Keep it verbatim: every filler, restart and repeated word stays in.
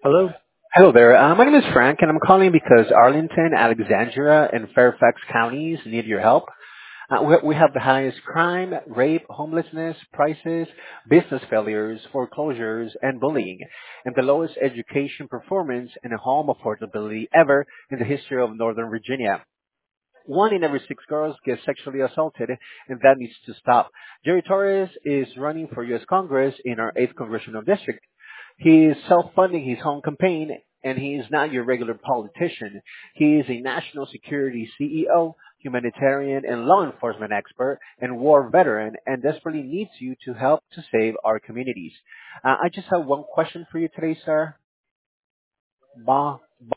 Hello. Hello there. Uh, my name is Frank, and I'm calling because Arlington, Alexandria, and Fairfax counties need your help. Uh, we, we have the highest crime, rape, homelessness, prices, business failures, foreclosures, and bullying, and the lowest education performance and home affordability ever in the history of Northern Virginia. One in every six girls gets sexually assaulted, and that needs to stop. Jerry Torres is running for U S. Congress in our eighth Congressional District. He is self-funding his own campaign, and he is not your regular politician. He is a national security C E O, humanitarian and law enforcement expert, and war veteran, and desperately needs you to help to save our communities. Uh, I just have one question for you today, sir. Ba.